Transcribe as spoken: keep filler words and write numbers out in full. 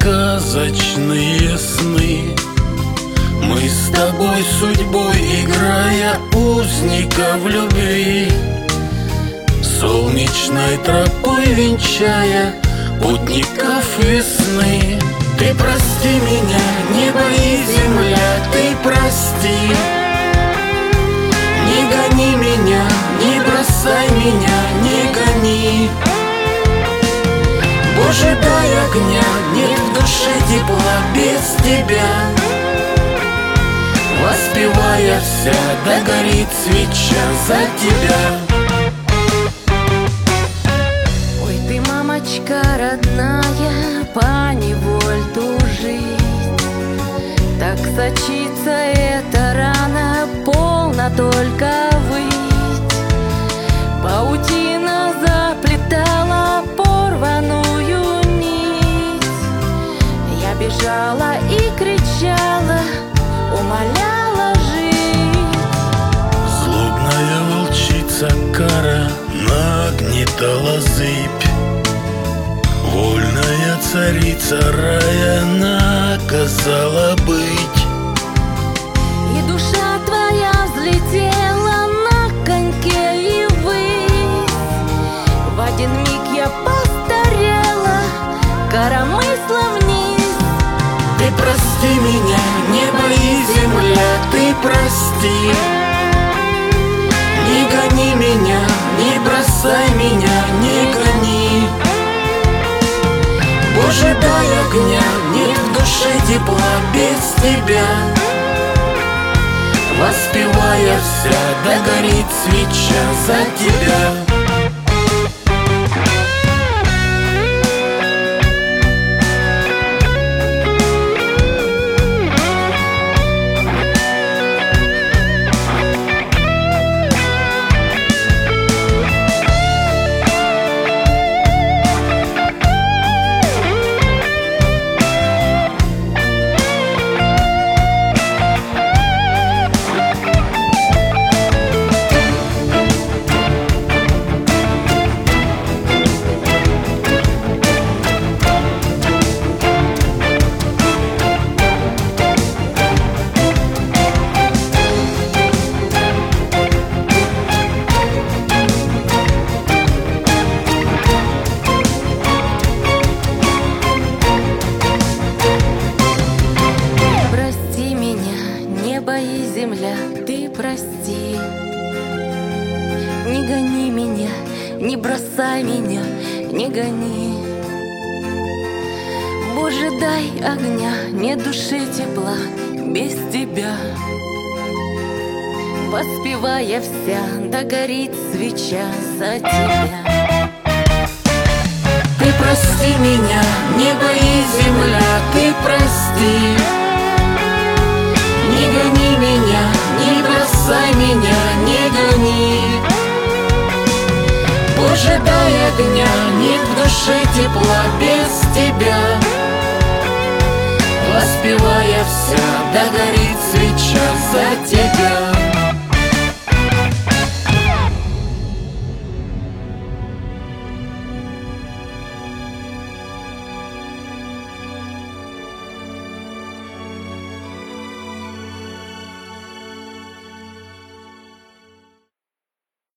сказочные сны. Мы с тобой судьбой, играя узника в любви, солнечной тропой венчая путников весны. Ты прости меня, небо и земля, ты прости. Не гони меня, не бросай меня, не гони. Боже, дай огня, нет в душе тепла без тебя. Воспевая вся, догорит свеча за тебя. Ой, ты, мамочка родная, поневоль тужить. Так сочится эта рана, полна только выть. Паутина заплетала порваную нить. Я бежала и кричала, умоляла жить. Злобная волчица кара нагнетала зыбь. Вольная царица рая наказала быть. И душа твоя взлетела на коньке и ввысь. В один миг я постарела, коромыслом вниз. Ты прости меня, небо и земля, ты прости. Не гони меня, не бросай меня, не гони. Боже, дай огня, нет в душе тепла без тебя. Воспевая вся, догорит свеча за тебя. И земля, ты прости. Не гони меня, не бросай меня, не гони. Боже, дай огня, нет души тепла без тебя. Воспевая вся, догорит свеча за тебя. Ты прости меня, небо и земля, ты прости. Не гони меня, не бросай меня, не гони. Боже, дай огня, нет в душе тепла без тебя. Воспевая вся, догорит свеча за тебя.